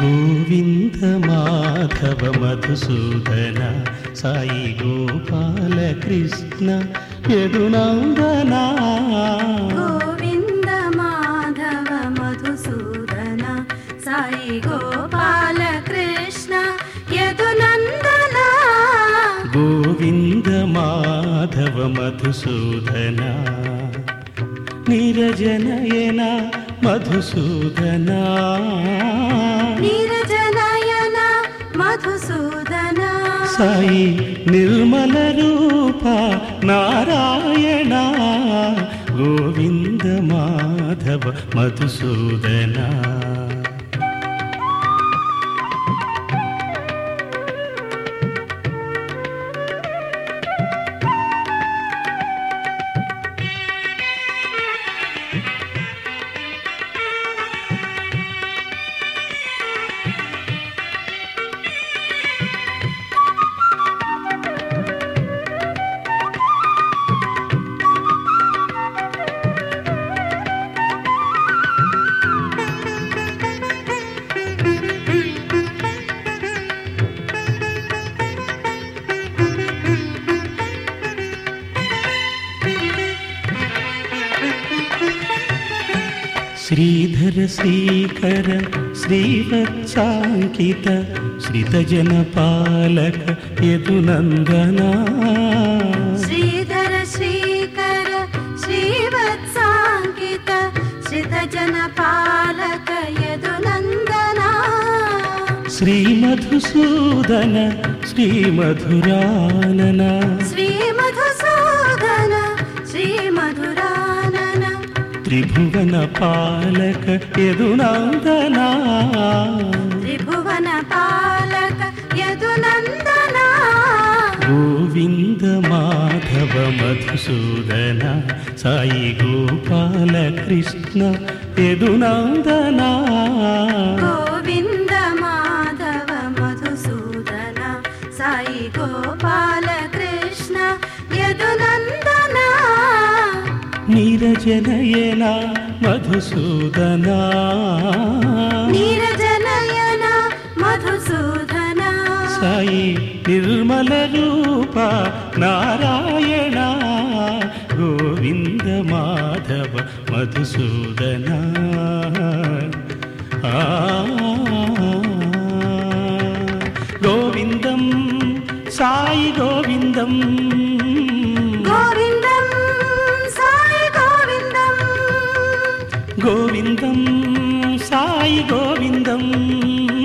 గోవింద మాధవ మధుసూదన సాయి గోపాల కృష్ణ యదునందన. గోవింద మాధవ మధుసూదన సాయి గోపాల కృష్ణ యదునందన. గోవింద మాధవ మధుసూదన నిరజనయన మధుసూదన. నిరజనయన మధుసూదన సాయి నిర్మల రూప నారాయణ. గోవింద మాధవ మధుసూదన. శ్రీధర శ్రీకర శ్రీవత్సాంకిత శ్రితజన పాలక యదునందన. శ్రీధర శ్రీకర శ్రీవత్సాంకిత శ్రితజన పాలక యదునందన. శ్రీ మధుసూదన శ్రీ మధురానన. శ్రీ మధుసూదన శ్రీ మధురానన. త్రిభువన పాలక యదునందన. త్రిభువన పాలక యదునందన. గోవింద మాధవ మధుసూదన సాయి గోపాల కృష్ణ యదునందన. గోవింద మాధవ మధుసూదన సాయి గోపాల కృష్ణ యదునందన. నీరజనయన మధుసూదన. నీరజనయన మధుసూదన. సాయి నిర్మల రూప నారాయణ. గోవింద మాధవ మధుసూదన. గోవిందం సాయి గోవిందం. గోవిందం సాయి గోవిందం. గోవిందం సాయి గోవిందం.